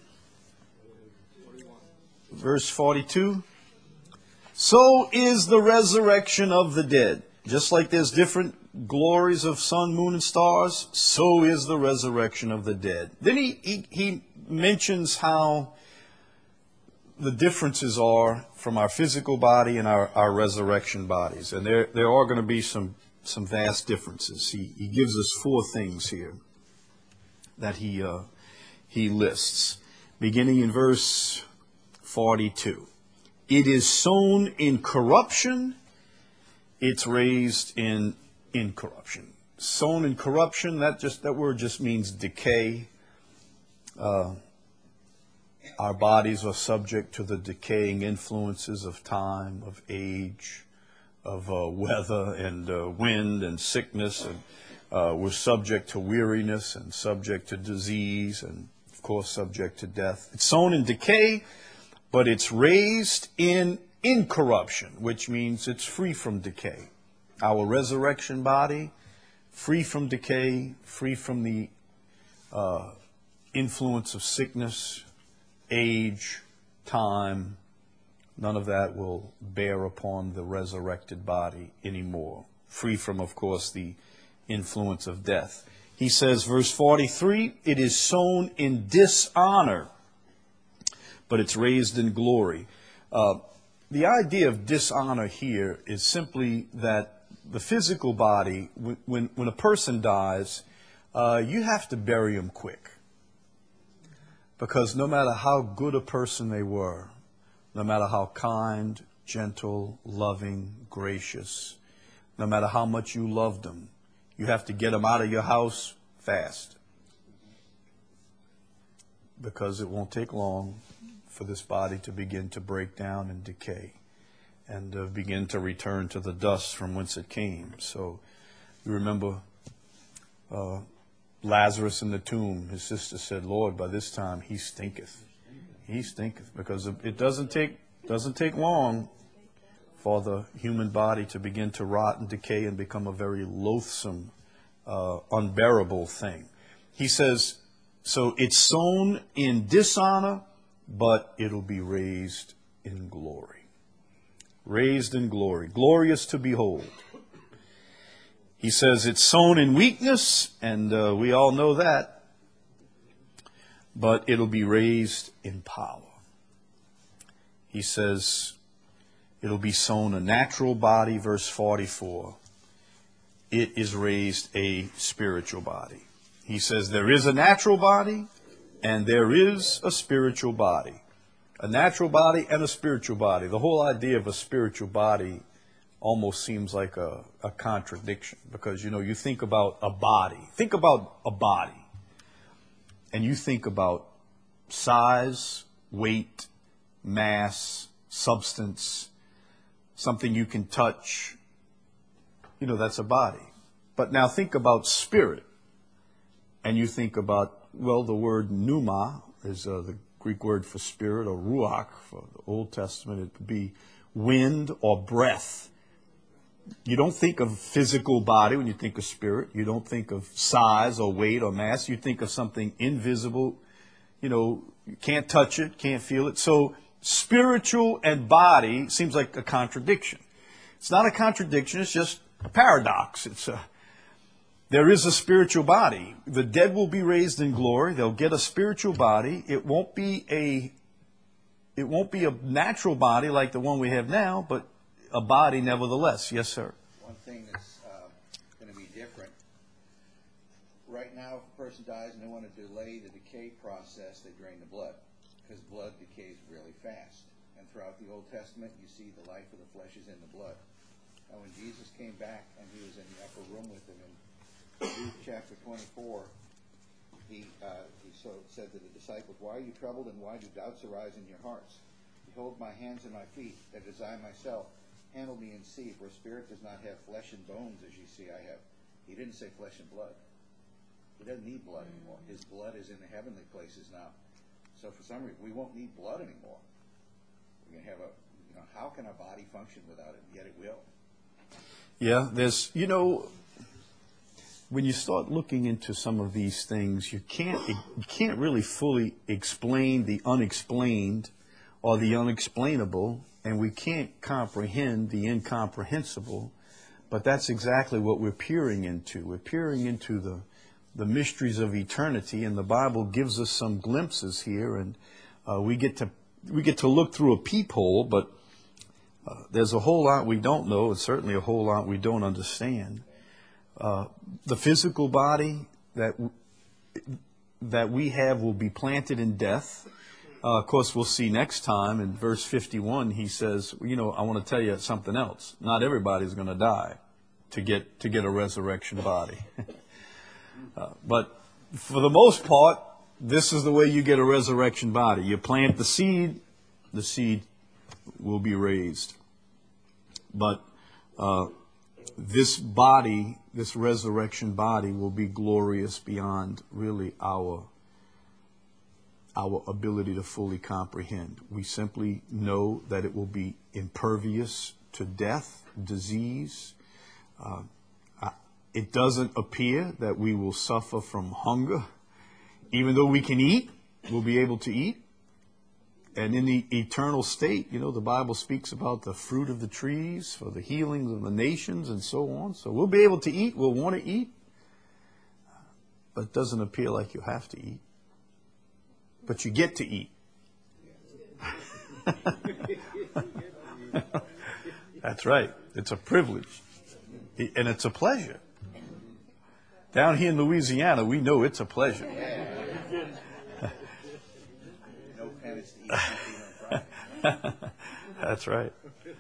verse forty-two. So is the resurrection of the dead. Just like there's different glories of sun, moon, and stars, so is the resurrection of the dead. Then he, he, he mentions how the differences are from our physical body and our, our resurrection bodies. And there, there are going to be some, some vast differences. He, he gives us four things here that he, uh, he lists. Beginning in verse forty-two. It is sown in corruption, it's raised in incorruption. Sown in corruption, that just that word just means decay. Uh, our bodies are subject to the decaying influences of time, of age, of uh, weather and uh, wind and sickness. And uh, we're subject to weariness and subject to disease and, of course, subject to death. It's sown in decay, but it's raised in incorruption, which means it's free from decay. Our resurrection body, free from decay, free from the uh, influence of sickness, age, time. None of that will bear upon the resurrected body anymore. Free from, of course, the influence of death. He says, verse forty-three, it is sown in dishonor, but it's raised in glory. Uh, the idea of dishonor here is simply that the physical body, when, when a person dies, uh, you have to bury him quick. Because no matter how good a person they were, no matter how kind, gentle, loving, gracious, no matter how much you loved them, you have to get them out of your house fast. Because it won't take long for this body to begin to break down and decay and uh, begin to return to the dust from whence it came. So you remember uh, Lazarus in the tomb. His sister said, Lord, by this time he stinketh. He stinketh. Because it doesn't take, doesn't take long for the human body to begin to rot and decay and become a very loathsome, uh, unbearable thing. He says, so it's sown in dishonor, but it'll be raised in glory. Raised in glory. Glorious to behold. He says it's sown in weakness, and uh, we all know that, but it'll be raised in power. He says it'll be sown a natural body, verse forty-four. It is raised a spiritual body. He says there is a natural body, and there is a spiritual body. A natural body and a spiritual body. The whole idea of a spiritual body almost seems like a, a contradiction. Because, you know, you think about a body. Think about a body. And you think about size, weight, mass, substance, something you can touch. You know, that's a body. But now think about spirit. And you think about, well, the word pneuma is uh, the Greek word for spirit, or ruach for the Old Testament. It would be wind or breath. you don't think of physical body when you think of spirit. You don't think of size or weight or mass. You think of something invisible. You know, you can't touch it, can't feel it. So spiritual and body seems like a contradiction. It's not a contradiction. It's just a paradox. It's a, there is a spiritual body. The dead will be raised in glory. They'll get a spiritual body. It won't be a, it won't be a natural body like the one we have now, but a body nevertheless. Yes, sir. One thing that's uh, going to be different. Right now, if a person dies and they want to delay the decay process, they drain the blood, because blood decays really fast. And throughout the Old Testament, you see the life of the flesh is in the blood. Now, when Jesus came back and he was in the upper room with them in Luke chapter twenty-four, he, uh, he so said to the disciples, "Why are you troubled, and why do doubts arise in your hearts? Behold my hands and my feet, that is I myself. Handle me and see, for a spirit does not have flesh and bones as you see I have." He didn't say flesh and blood. He doesn't need blood anymore. His blood is in the heavenly places now. So for some reason, we won't need blood anymore. We're going to have a, you know, how can our body function without it? Yet it will. Yeah, there's, you know, when you start looking into some of these things, you can't, you can't really fully explain the unexplained or the unexplainable, and we can't comprehend the incomprehensible, but that's exactly what we're peering into. We're peering into the, the mysteries of eternity, and the Bible gives us some glimpses here, and uh, we get to we get to look through a peephole, but uh, there's a whole lot we don't know, and certainly a whole lot we don't understand. Uh, the physical body that w- that we have will be planted in death. Uh, of course, we'll see next time in verse fifty-one, he says, you know, I want to tell you something else. Not everybody's going to die to get to get a resurrection body. uh, but for the most part, this is the way you get a resurrection body. You plant the seed, the seed will be raised. But uh, this body, this resurrection body, will be glorious beyond really our our ability to fully comprehend. We simply know that it will be impervious to death, disease. Uh, it doesn't appear that we will suffer from hunger. Even though we can eat, we'll be able to eat. And in the eternal state, you know, the Bible speaks about the fruit of the trees for the healings of the nations and so on. So we'll be able to eat, we'll want to eat. But it doesn't appear like you have to eat. But you get to eat. That's right. It's a privilege. And it's a pleasure. Down here in Louisiana, we know it's a pleasure. No penance to eat something on Friday. That's right.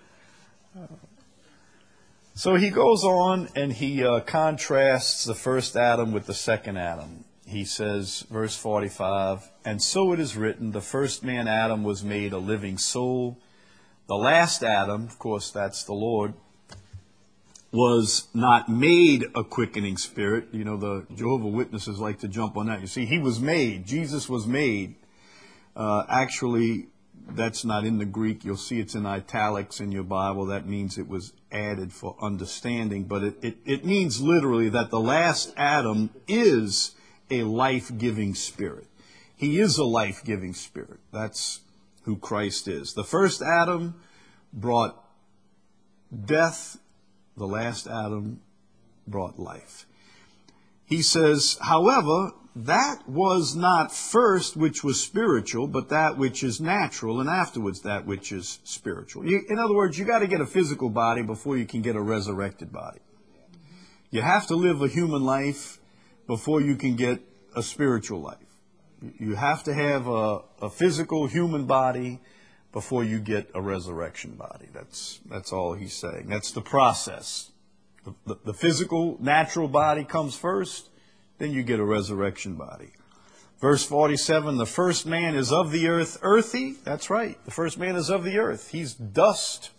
So he goes on and he uh, contrasts the first Adam with the second Adam. He says, verse forty-five, "And so it is written, the first man Adam was made a living soul. The last Adam," of course that's the Lord, "was not made a quickening spirit." You know, the Jehovah's Witnesses like to jump on that. You see, he was made. Jesus was made. Uh, actually, that's not in the Greek. You'll see it's in italics in your Bible. That means it was added for understanding. But it, it, it means literally that the last Adam is a life-giving spirit. He is a life-giving spirit. That's who Christ is. The first Adam brought death. The last Adam brought life. He says, however, that was not first which was spiritual, but that which is natural, and afterwards that which is spiritual. You, in other words, you got to get a physical body before you can get a resurrected body. You have to live a human life before you can get a spiritual life. You have to have a, a physical human body before you get a resurrection body. That's that's all he's saying. That's the process. The, the, the physical, natural body comes first, then you get a resurrection body. Verse forty-seven, "The first man is of the earth, earthy." That's right. The first man is of the earth. He's dust.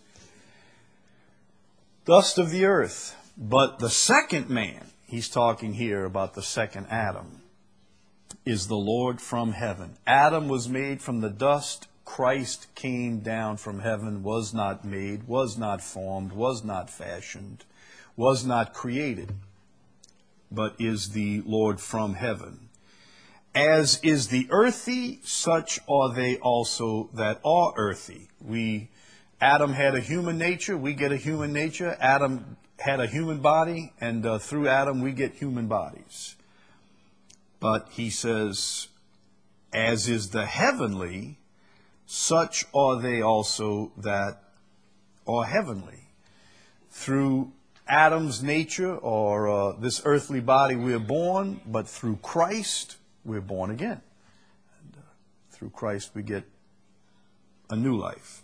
Dust of the earth. But the second man, he's talking here about the second Adam, is the Lord from heaven. Adam was made from the dust, Christ came down from heaven, was not made, was not formed, was not fashioned, was not created, but is the Lord from heaven. As is the earthy, such are they also that are earthy. We, Adam had a human nature, we get a human nature. Adam had a human body, and uh, through Adam we get human bodies. But he says, as is the heavenly, such are they also that are heavenly. Through Adam's nature, or uh, this earthly body, we are born, but through Christ, we're born again. And, uh, through Christ, we get a new life.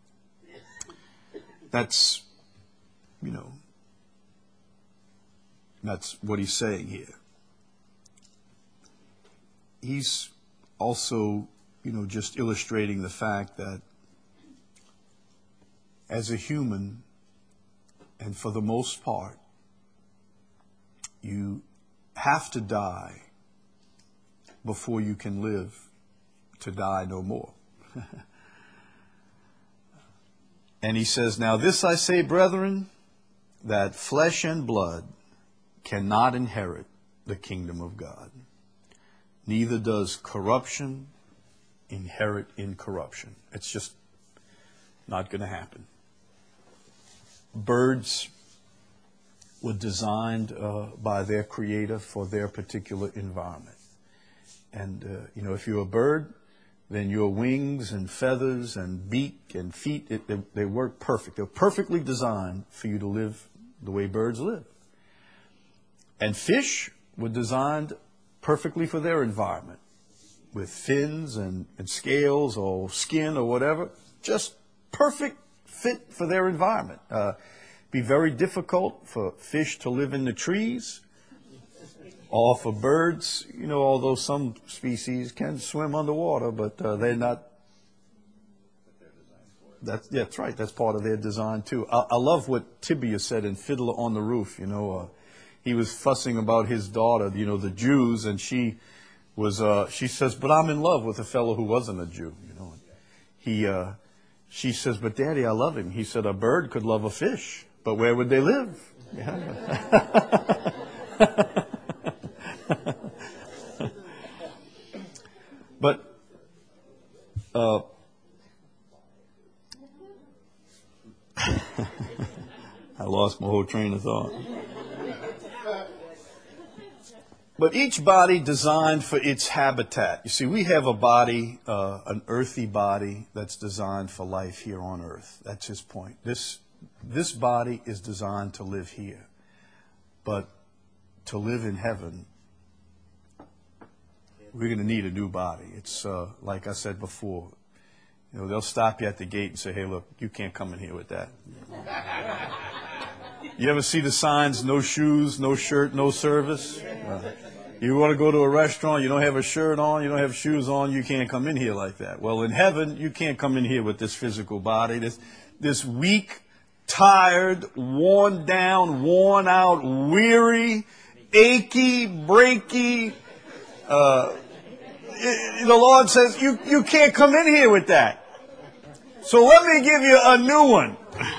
That's, you know, that's what he's saying here. He's also, you know, just illustrating the fact that as a human, and for the most part, you have to die before you can live to die no more. And he says, now this I say, brethren, that flesh and blood cannot inherit the kingdom of God. Neither does corruption inherit incorruption. It's just not going to happen. Birds were designed uh, by their creator for their particular environment. And, uh, you know, if you're a bird, then your wings and feathers and beak and feet, it, they, they work perfect. They're perfectly designed for you to live the way birds live. And fish were designed perfectly for their environment, with fins and, and scales or skin or whatever, just perfect fit for their environment. Uh, be very difficult for fish to live in the trees, or for birds, you know, although some species can swim underwater, but uh, they're not. That's, yeah, that's right. That's part of their design too. I, I love what Tibia said in Fiddler on the Roof. You know, uh, he was fussing about his daughter, you know, the Jews, and she was. Uh, she says, "But I'm in love with a fellow who wasn't a Jew." You know, he. Uh, she says, "But Daddy, I love him." He said, "A bird could love a fish, but where would they live?" Yeah. But uh, I lost my whole train of thought. But each body designed for its habitat. You see, we have a body, uh, an earthy body that's designed for life here on earth. That's his point. This this body is designed to live here, but to live in heaven, we're going to need a new body. It's uh, like I said before. You know, they'll stop you at the gate and say, "Hey, look, you can't come in here with that." You ever see the signs, no shoes, no shirt, no service? Uh, you want to go to a restaurant, you don't have a shirt on, you don't have shoes on, you can't come in here like that. Well, in heaven, you can't come in here with this physical body, this, this weak, tired, worn down, worn out, weary, achy, breaky. Uh, it, the Lord says, you, you can't come in here with that. So let me give you a new one.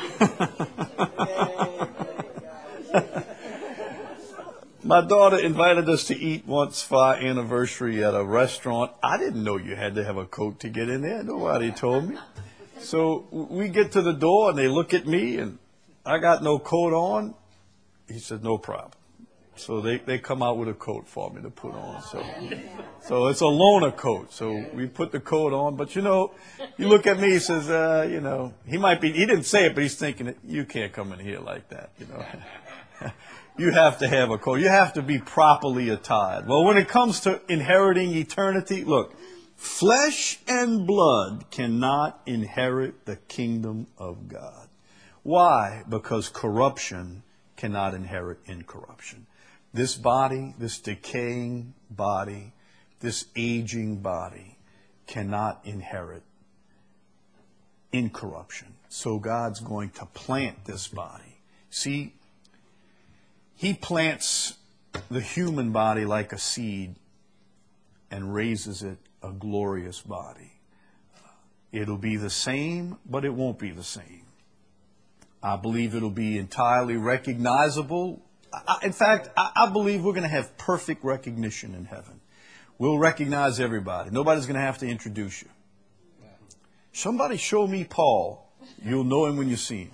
My daughter invited us to eat once for our anniversary at a restaurant. I didn't know you had to have a coat to get in there. Nobody told me. So we get to the door and they look at me and I got no coat on. He said, "No problem." So they, they come out with a coat for me to put on. So so it's a loaner coat. So we put the coat on. But, you know, you look at me, he says, uh, you know, he might be, he didn't say it, but he's thinking, you can't come in here like that, you know. You have to have a coat. You have to be properly attired. Well, when it comes to inheriting eternity, look, flesh and blood cannot inherit the kingdom of God. Why? Because corruption cannot inherit incorruption. This body, this decaying body, this aging body cannot inherit incorruption. So God's going to plant this body. See, He plants the human body like a seed and raises it a glorious body. It'll be the same, but it won't be the same. I believe it'll be entirely recognizable. I, in fact, I, I believe we're going to have perfect recognition in heaven. We'll recognize everybody. Nobody's going to have to introduce you. Somebody show me Paul. You'll know him when you see him.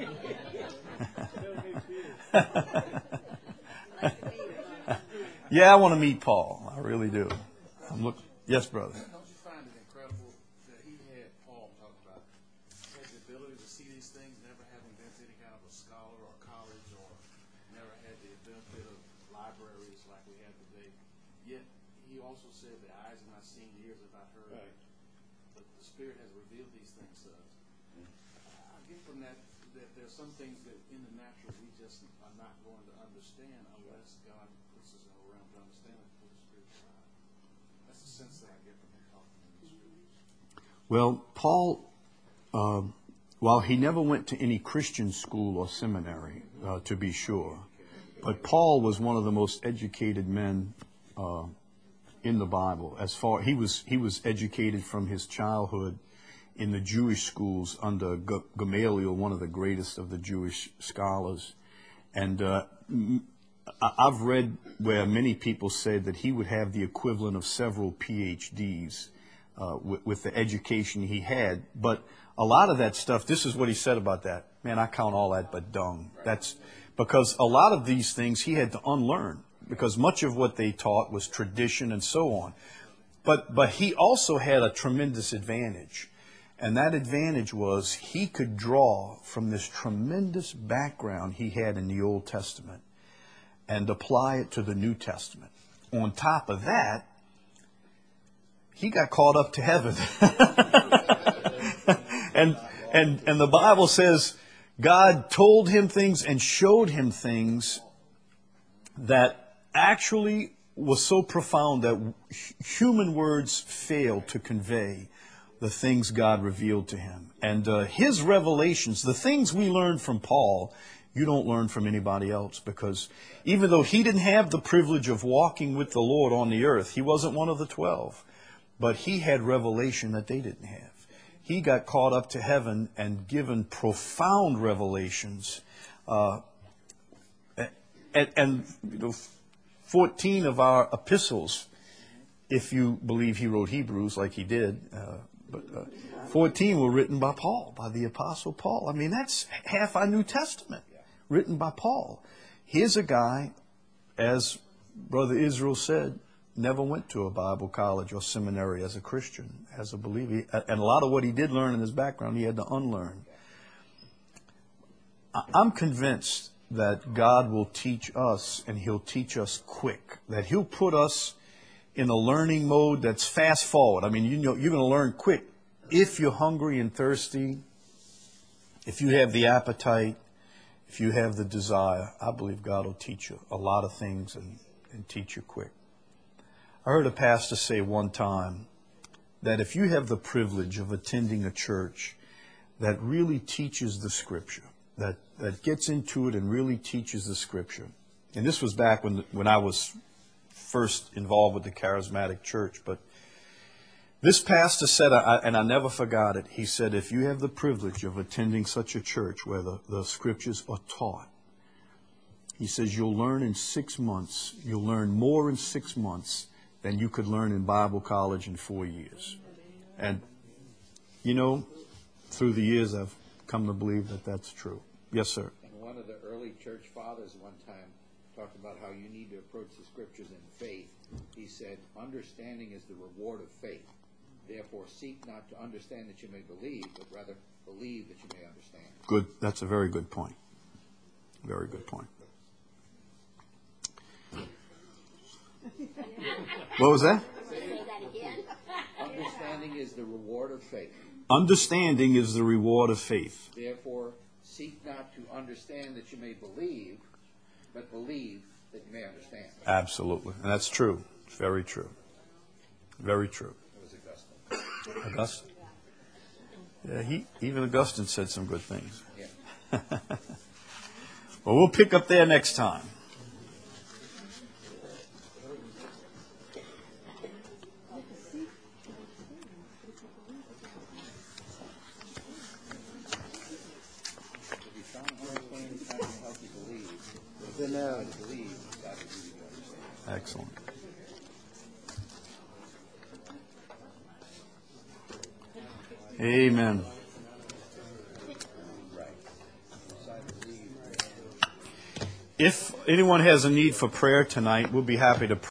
Yeah, I want to meet Paul. I really do. I'm look. Yes, brother. Don't you find it incredible that he had, Paul talk about, had the ability to see these things, never having been to any kind of a scholar or college, or never had the benefit of libraries like we have today. Yet he also said, "The eyes have not seen, the ears have not heard, right. But the Spirit has revealed these things to us." I get from that that there's some things that in the natural we just are not going to understand unless God puts us in a realm to understand it through the spiritual eye. That's the sense that I get from him talking in the scriptures. Well, Paul, uh, while he never went to any Christian school or seminary, uh, to be sure, but Paul was one of the most educated men uh, in the Bible. As far he was, he was educated from his childhood in the Jewish schools under G- Gamaliel, one of the greatest of the Jewish scholars. And uh, I- I've read where many people said that he would have the equivalent of several P H Ds uh, with, with the education he had. But a lot of that stuff, this is what he said about that. Man, I count all that but dung. That's because a lot of these things he had to unlearn, because much of what they taught was tradition and so on. But but he also had a tremendous advantage. And that advantage was he could draw from this tremendous background he had in the Old Testament and apply it to the New Testament. On top of that, he got caught up to heaven. and, and, and the Bible says God told him things and showed him things that actually was so profound that human words failed to convey the things God revealed to him. And uh, his revelations, the things we learned from Paul, you don't learn from anybody else, because even though he didn't have the privilege of walking with the Lord on the earth, he wasn't one of the twelve, but he had revelation that they didn't have. He got caught up to heaven and given profound revelations. Uh, and, and you know, fourteen of our epistles, if you believe he wrote Hebrews like he did, uh, but uh, fourteen were written by Paul, by the Apostle Paul. I mean, that's half our New Testament, written by Paul. Here's a guy, as Brother Israel said, never went to a Bible college or seminary as a Christian, as a believer. And a lot of what he did learn in his background, he had to unlearn. I'm convinced that God will teach us, and he'll teach us quick, that he'll put us in a learning mode that's fast forward. I mean, you know, you're going to learn quick if you're hungry and thirsty, if you have the appetite, if you have the desire. I believe God will teach you a lot of things and, and teach you quick. I heard a pastor say one time that if you have the privilege of attending a church that really teaches the Scripture, that, that gets into it and really teaches the Scripture, and this was back when when I was first involved with the charismatic church, but this pastor said, I, and I never forgot it, he said, if you have the privilege of attending such a church where the, the Scriptures are taught, he says, you'll learn in six months, you'll learn more in six months than you could learn in Bible college in four years. And, you know, through the years I've come to believe that that's true. Yes, sir. And one of the early church fathers one time talked about how you need to approach the Scriptures in faith. He said, understanding is the reward of faith. Therefore, seek not to understand that you may believe, but rather believe that you may understand. Good. That's a very good point. Very good point. What was that? Say that again. Understanding is the reward of faith. Understanding is the reward of faith. Therefore, seek not to understand that you may believe, but believe that you may understand. Absolutely. And that's true. It's very true. Very true. It was Augustine. Augustine? Yeah, he, even Augustine said some good things. Yeah. Well, we'll pick up there next time. Excellent. Amen. If anyone has a need for prayer tonight, we'll be happy to pray.